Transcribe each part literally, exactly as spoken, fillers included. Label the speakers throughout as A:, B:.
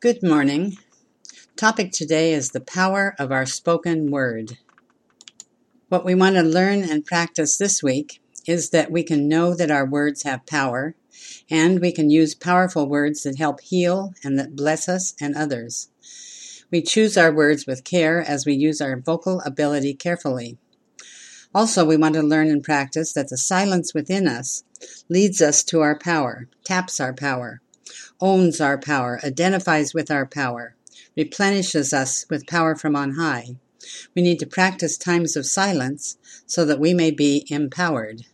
A: Good morning. Topic today is the power of our spoken word. What we want to learn and practice this week is that we can know that our words have power, and we can use powerful words that help heal and that bless us and others. We choose our words with care as we use our vocal ability carefully. Also, we want to learn and practice that the silence within us leads us to our power, taps our power, owns our power, identifies with our power, replenishes us with power from on high. We need to practice times of silence so that we may be empowered.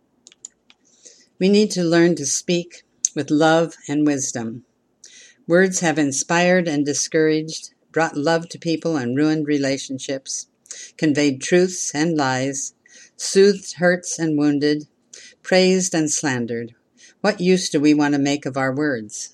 A: We need to learn to speak with love and wisdom. Words have inspired and discouraged, brought love to people and ruined relationships, conveyed truths and lies, soothed hurts and wounded, praised and slandered. What use do we want to make of our words?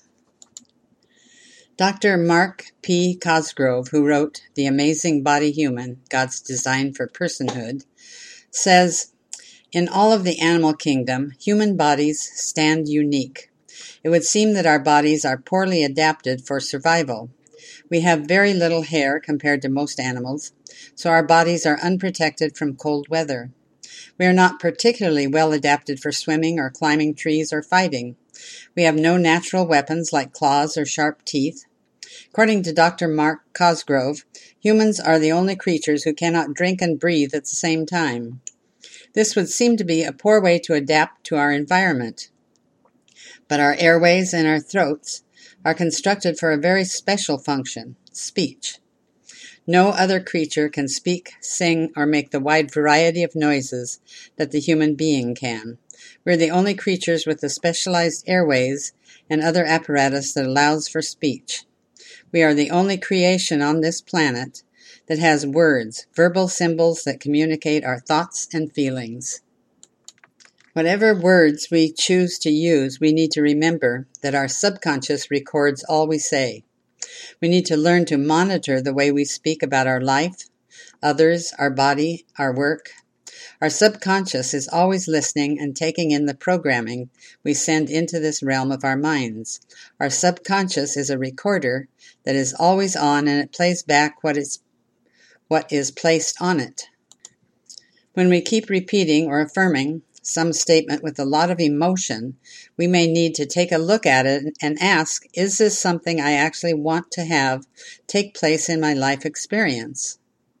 A: Doctor Mark P. Cosgrove, who wrote The Amazing Body Human, God's Design for Personhood, says, in all of the animal kingdom, human bodies stand unique. It would seem that our bodies are poorly adapted for survival. We have very little hair compared to most animals, so our bodies are unprotected from cold weather. We are not particularly well adapted for swimming or climbing trees or fighting. We have no natural weapons like claws or sharp teeth. According to Doctor Mark Cosgrove, humans are the only creatures who cannot drink and breathe at the same time. This would seem to be a poor way to adapt to our environment. But our airways and our throats are constructed for a very special function, speech. No other creature can speak, sing, or make the wide variety of noises that the human being can. We're the only creatures with the specialized airways and other apparatus that allows for speech. We are the only creation on this planet that has words, verbal symbols that communicate our thoughts and feelings. Whatever words we choose to use, we need to remember that our subconscious records all we say. We need to learn to monitor the way we speak about our life, others, our body, our work. Our subconscious is always listening and taking in the programming we send into this realm of our minds. Our subconscious is a recorder that is always on, and it plays back what is, what is placed on it. When we keep repeating or affirming some statement with a lot of emotion, we may need to take a look at it and ask, is this something I actually want to have take place in my life experience?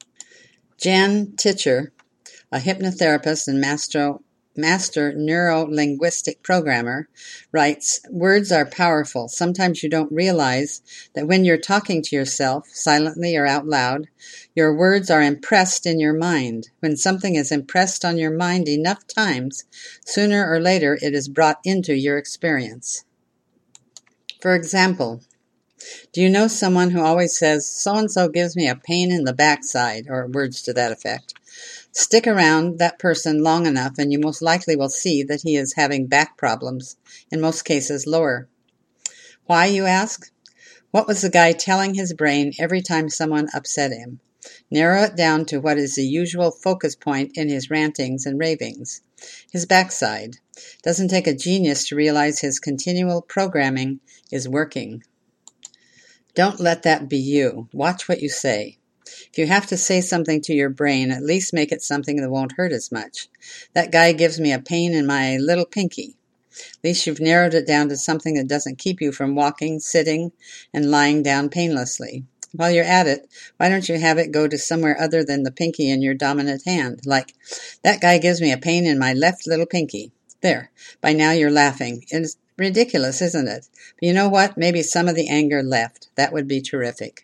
A: Jan Titcher, a hypnotherapist and master, master neuro-linguistic programmer, writes, words are powerful. Sometimes you don't realize that when you're talking to yourself, silently or out loud, your words are impressed in your mind. When something is impressed on your mind enough times, sooner or later it is brought into your experience. For example, do you know someone who always says, so-and-so gives me a pain in the backside, or words to that effect? Stick around that person long enough and you most likely will see that he is having back problems, in most cases lower. Why, you ask? What was the guy telling his brain every time someone upset him? Narrow it down to what is the usual focus point in his rantings and ravings. His backside. Doesn't take a genius to realize his continual programming is working. Don't let that be you. Watch what you say. If you have to say something to your brain, at least make it something that won't hurt as much. That guy gives me a pain in my little pinky. At least you've narrowed it down to something that doesn't keep you from walking, sitting, and lying down painlessly. While you're at it, why don't you have it go to somewhere other than the pinky in your dominant hand? Like, that guy gives me a pain in my left little pinky. There, by now you're laughing. It's ridiculous, isn't it? But you know what? Maybe some of the anger left. That would be terrific.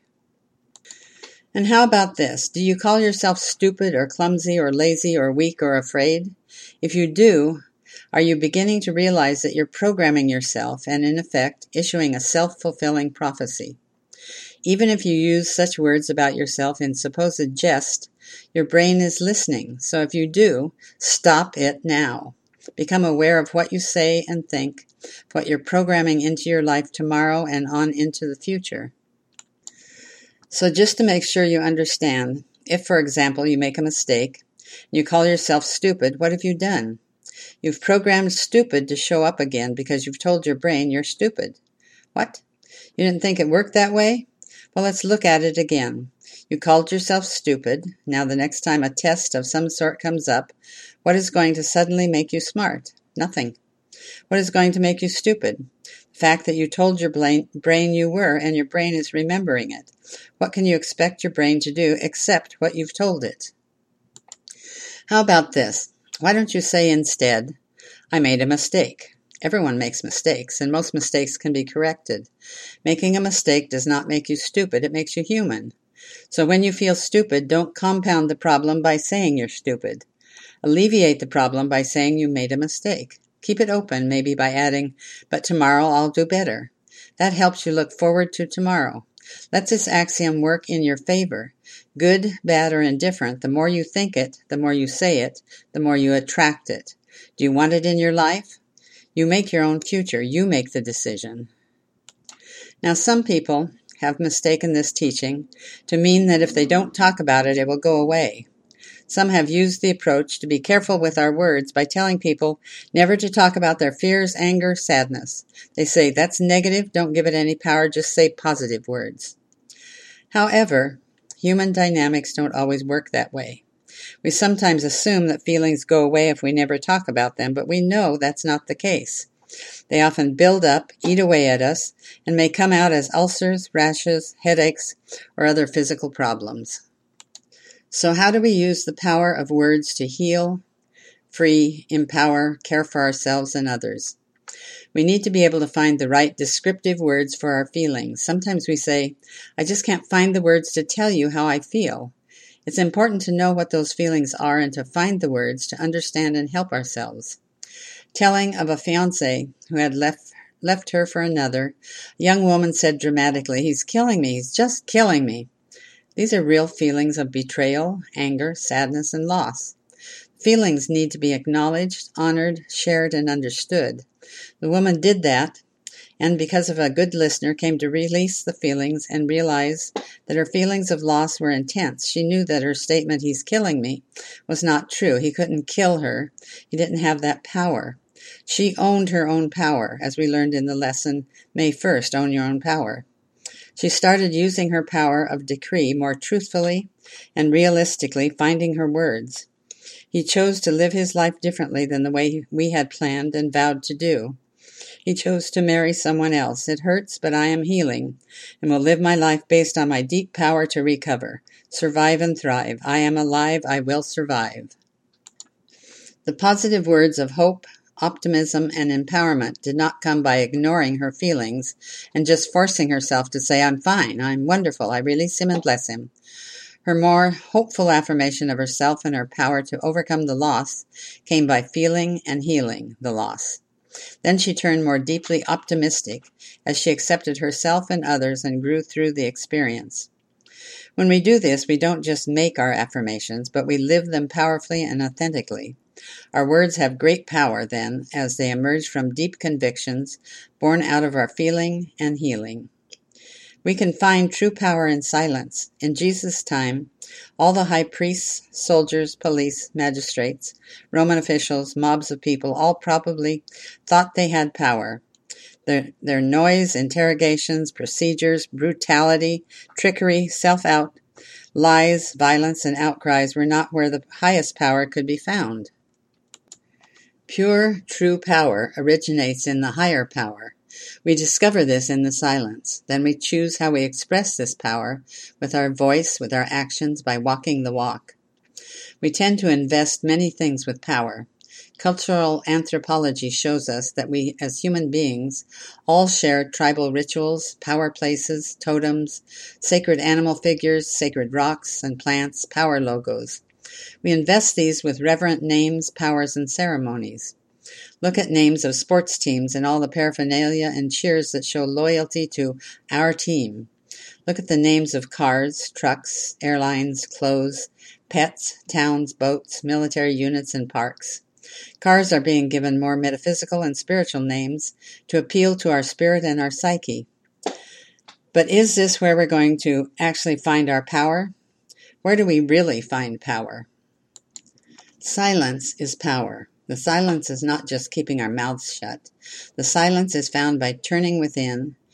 A: And how about this? Do you call yourself stupid or clumsy or lazy or weak or afraid? If you do, are you beginning to realize that you're programming yourself and, in effect, issuing a self-fulfilling prophecy? Even if you use such words about yourself in supposed jest, your brain is listening. So if you do, stop it now. Become aware of what you say and think, what you're programming into your life tomorrow and on into the future. So just to make sure you understand, if, for example, you make a mistake, and you call yourself stupid, what have you done? You've programmed stupid to show up again because you've told your brain you're stupid. What? You didn't think it worked that way? Well, let's look at it again. You called yourself stupid. Now the next time a test of some sort comes up, what is going to suddenly make you smart? Nothing. What is going to make you stupid? The fact that you told your brain you were, and your brain is remembering it. What can you expect your brain to do except what you've told it? How about this? Why don't you say instead, I made a mistake? Everyone makes mistakes, and most mistakes can be corrected. Making a mistake does not make you stupid, it makes you human. So when you feel stupid, don't compound the problem by saying you're stupid. Alleviate the problem by saying you made a mistake. Keep it open, maybe by adding, but tomorrow I'll do better. That helps you look forward to tomorrow. Let this axiom work in your favor. Good, bad, or indifferent, the more you think it, the more you say it, the more you attract it. Do you want it in your life? You make your own future. You make the decision. Now, some people have mistaken this teaching to mean that if they don't talk about it, it will go away. Some have used the approach to be careful with our words by telling people never to talk about their fears, anger, sadness. They say, that's negative, don't give it any power, just say positive words. However, human dynamics don't always work that way. We sometimes assume that feelings go away if we never talk about them, but we know that's not the case. They often build up, eat away at us, and may come out as ulcers, rashes, headaches, or other physical problems. So how do we use the power of words to heal, free, empower, care for ourselves and others? We need to be able to find the right descriptive words for our feelings. Sometimes we say, I just can't find the words to tell you how I feel. It's important to know what those feelings are and to find the words to understand and help ourselves. Telling of a fiancé who had left left her for another, a young woman said dramatically, he's killing me, he's just killing me. These are real feelings of betrayal, anger, sadness, and loss. Feelings need to be acknowledged, honored, shared, and understood. The woman did that, and because of a good listener, came to release the feelings and realize that her feelings of loss were intense. She knew that her statement, he's killing me, was not true. He couldn't kill her. He didn't have that power. She owned her own power, as we learned in the lesson, May first, Own Your Own Power. She started using her power of decree more truthfully and realistically, finding her words. He chose to live his life differently than the way we had planned and vowed to do. He chose to marry someone else. It hurts, but I am healing, and will live my life based on my deep power to recover, survive and thrive. I am alive, I will survive. The positive words of hope, optimism, and empowerment did not come by ignoring her feelings and just forcing herself to say, I'm fine, I'm wonderful, I release him and bless him. Her more hopeful affirmation of herself and her power to overcome the loss came by feeling and healing the loss. Then she turned more deeply optimistic as she accepted herself and others and grew through the experience. When we do this, we don't just make our affirmations, but we live them powerfully and authentically. Our words have great power then, as they emerge from deep convictions born out of our feeling and healing. We can find true power in silence. In Jesus' time, all the high priests, soldiers, police, magistrates, Roman officials, mobs of people, all probably thought they had power. Their, their noise, interrogations, procedures, brutality, trickery, self-out, lies, violence, and outcries were not where the highest power could be found. Pure, true power originates in the higher power. We discover this in the silence. Then we choose how we express this power with our voice, with our actions, by walking the walk. We tend to invest many things with power. Cultural anthropology shows us that we, as human beings, all share tribal rituals, power places, totems, sacred animal figures, sacred rocks and plants, power logos. We invest these with reverent names, powers, and ceremonies. Look at names of sports teams and all the paraphernalia and cheers that show loyalty to our team. Look at the names of cars, trucks, airlines, clothes, pets, towns, boats, military units, and parks. Cars are being given more metaphysical and spiritual names to appeal to our spirit and our psyche. But is this where we're going to actually find our power? Where do we really find power? Silence is power. The silence is not just keeping our mouths shut. The silence is found by turning within,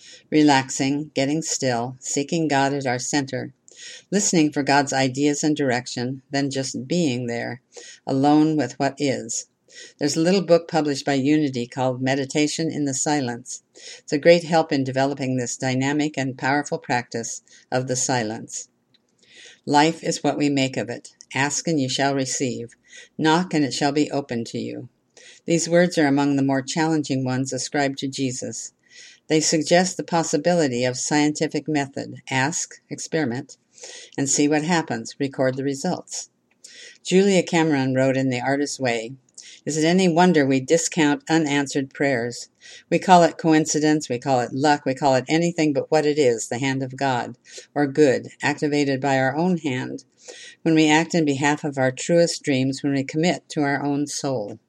A: relaxing, getting still, seeking God at our center, listening for God's ideas and direction, then just being there, alone with what is. There's a little book published by Unity called Meditation in the Silence. It's a great help in developing this dynamic and powerful practice of the silence. Life is what we make of it. Ask and you shall receive. Knock and it shall be opened to you. These words are among the more challenging ones ascribed to Jesus. They suggest the possibility of scientific method. Ask, experiment, and see what happens. Record the results. Julia Cameron wrote in The Artist's Way, "Is it any wonder we discount unanswered prayers? We call it coincidence, we call it luck, we call it anything but what it is, the hand of God, or good, activated by our own hand, when we act in behalf of our truest dreams, when we commit to our own soul."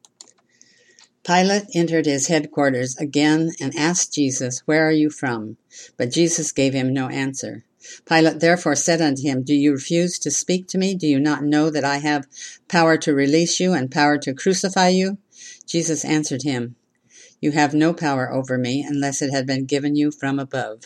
A: Pilate entered his headquarters again and asked Jesus, "Where are you from?" But Jesus gave him no answer. Pilate therefore said unto him, "Do you refuse to speak to me? Do you not know that I have power to release you and power to crucify you?" Jesus answered him, "You have no power over me unless it had been given you from above."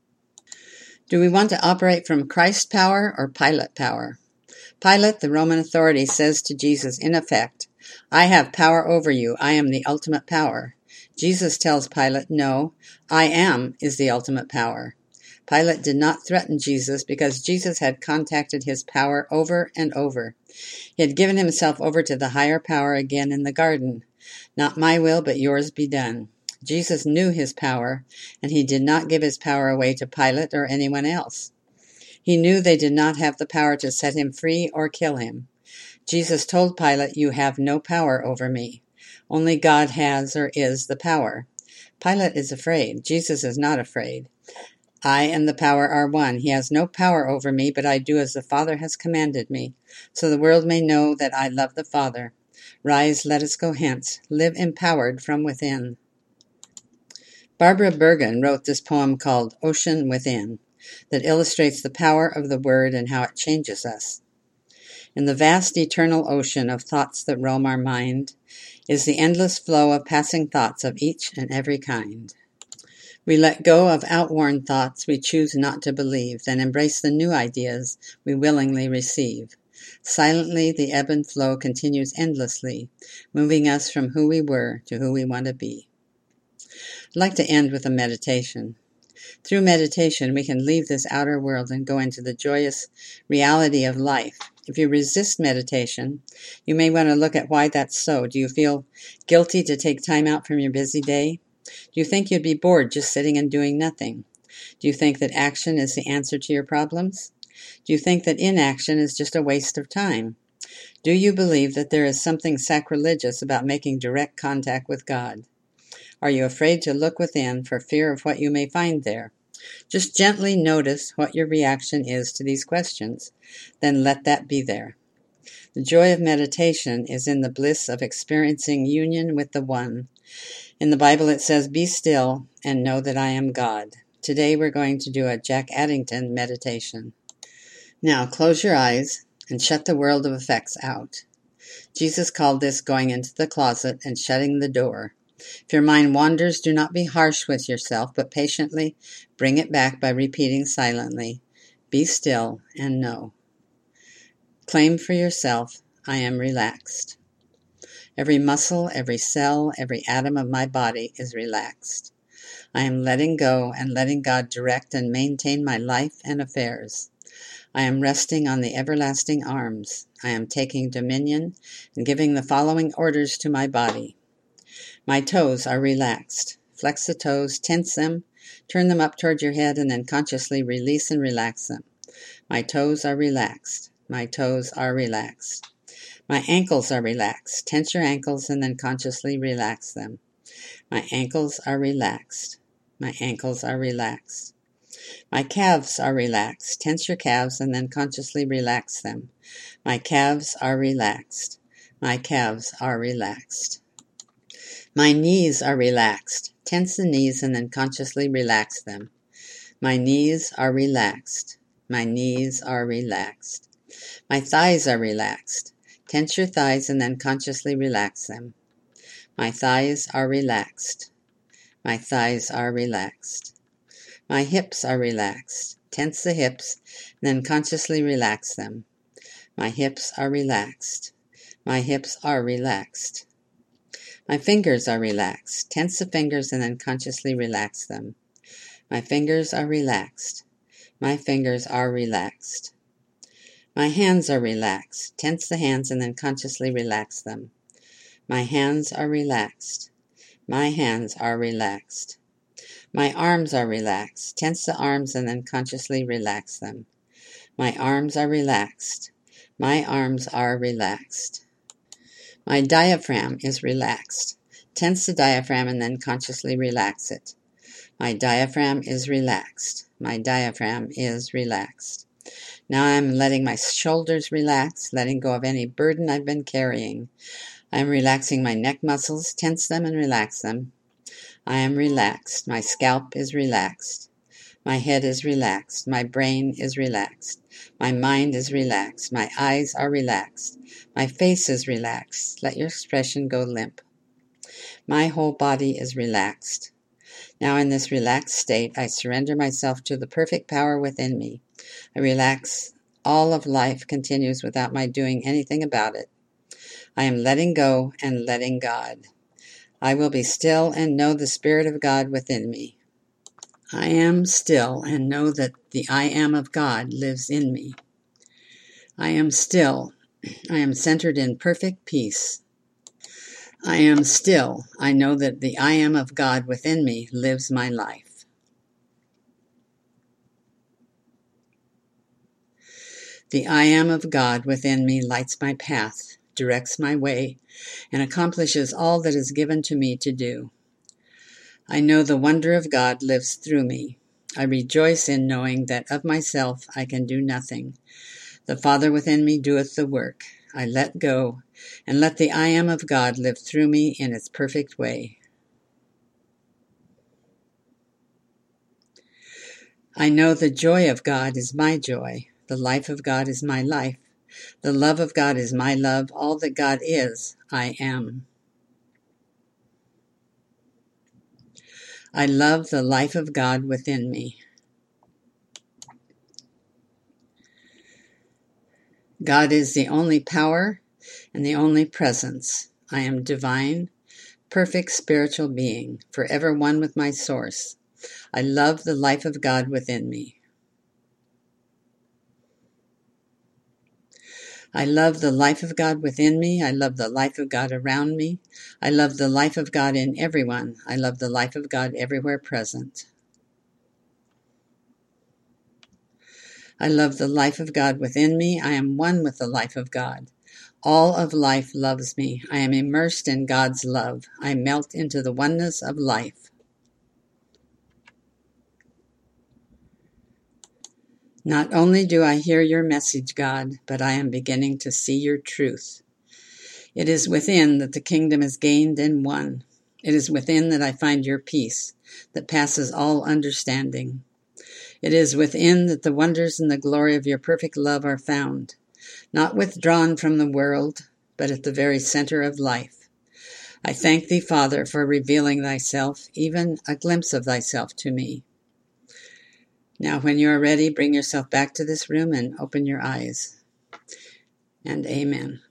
A: Do we want to operate from Christ power or Pilate power? Pilate, the Roman authority, says to Jesus, in effect, "I have power over you. I am the ultimate power." Jesus tells Pilate, "No, I am is the ultimate power." Pilate did not threaten Jesus because Jesus had contacted his power over and over. He had given himself over to the higher power again in the garden. "Not my will, but yours be done." Jesus knew his power, and he did not give his power away to Pilate or anyone else. He knew they did not have the power to set him free or kill him. Jesus told Pilate, "You have no power over me. Only God has or is the power." Pilate is afraid. Jesus is not afraid. "I and the power are one. He has no power over me, but I do as the Father has commanded me, so the world may know that I love the Father. Rise, let us go hence. Live empowered from within." Barbara Bergen wrote this poem called Ocean Within that illustrates the power of the word and how it changes us. In the vast eternal ocean of thoughts that roam our mind is the endless flow of passing thoughts of each and every kind. We let go of outworn thoughts we choose not to believe, then embrace the new ideas we willingly receive. Silently, the ebb and flow continues endlessly, moving us from who we were to who we want to be. I'd like to end with a meditation. Through meditation, we can leave this outer world and go into the joyous reality of life. If you resist meditation, you may want to look at why that's so. Do you feel guilty to take time out from your busy day? Do you think you'd be bored just sitting and doing nothing? Do you think that action is the answer to your problems? Do you think that inaction is just a waste of time? Do you believe that there is something sacrilegious about making direct contact with God? Are you afraid to look within for fear of what you may find there? Just gently notice what your reaction is to these questions. Then let that be there. The joy of meditation is in the bliss of experiencing union with the One. In the Bible it says, "Be still and know that I am God." Today we're going to do a Jack Addington meditation. Now close your eyes and shut the world of effects out. Jesus called this going into the closet and shutting the door. If your mind wanders, do not be harsh with yourself, but patiently bring it back by repeating silently, "Be still and know." Claim for yourself, "I am relaxed." Every muscle, every cell, every atom of my body is relaxed. I am letting go and letting God direct and maintain my life and affairs. I am resting on the everlasting arms. I am taking dominion and giving the following orders to my body. My toes are relaxed. Flex the toes, tense them, turn them up toward your head, and then consciously release and relax them. My toes are relaxed. My toes are relaxed. My ankles are relaxed. Tense your ankles and then consciously relax them. My ankles are relaxed. My ankles are relaxed. My calves are relaxed. Tense your calves and then consciously relax them. My calves are relaxed. My calves are relaxed. My knees are relaxed. Tense the knees and then consciously relax them. My knees are relaxed. My knees are relaxed. My thighs are relaxed. Tense your thighs and then consciously relax them. My thighs are relaxed. My thighs are relaxed. My hips are relaxed. Tense the hips, then consciously relax them. My hips are relaxed. My hips are relaxed. My fingers are relaxed. Tense the fingers and then consciously relax them. My fingers are relaxed. My fingers are relaxed. My hands are relaxed. Tense the hands and then consciously relax them. My hands are relaxed. My hands are relaxed. My arms are relaxed. Tense the arms and then consciously relax them. My arms are relaxed. My arms are relaxed. My diaphragm is relaxed. Tense the diaphragm and then consciously relax it. My diaphragm is relaxed. My diaphragm is relaxed. Now I'm letting my shoulders relax, letting go of any burden I've been carrying. I'm relaxing my neck muscles, tense them and relax them. I am relaxed. My scalp is relaxed. My head is relaxed. My brain is relaxed. My mind is relaxed. My eyes are relaxed. My face is relaxed. Let your expression go limp. My whole body is relaxed. Now in this relaxed state, I surrender myself to the perfect power within me. I relax. All of life continues without my doing anything about it. I am letting go and letting God. I will be still and know the Spirit of God within me. I am still and know that the I am of God lives in me. I am still. I am centered in perfect peace. I am still. I know that the I am of God within me lives my life. The I am of God within me lights my path, directs my way, and accomplishes all that is given to me to do. I know the wonder of God lives through me. I rejoice in knowing that of myself I can do nothing. The Father within me doeth the work. I let go, and let the I am of God live through me in its perfect way. I know the joy of God is my joy. The life of God is my life. The love of God is my love. All that God is, I am. I love the life of God within me. God is the only power and the only presence. I am divine, perfect spiritual being, forever one with my source. I love the life of God within me. I love the life of God within me. I love the life of God around me. I love the life of God in everyone. I love the life of God everywhere present. I love the life of God within me. I am one with the life of God. All of life loves me. I am immersed in God's love. I melt into the oneness of life. Not only do I hear your message, God, but I am beginning to see your truth. It is within that the kingdom is gained and won. It is within that I find your peace that passes all understanding. It is within that the wonders and the glory of your perfect love are found, not withdrawn from the world, but at the very center of life. I thank thee, Father, for revealing thyself, even a glimpse of thyself to me. Now, when you are ready, bring yourself back to this room and open your eyes. And amen.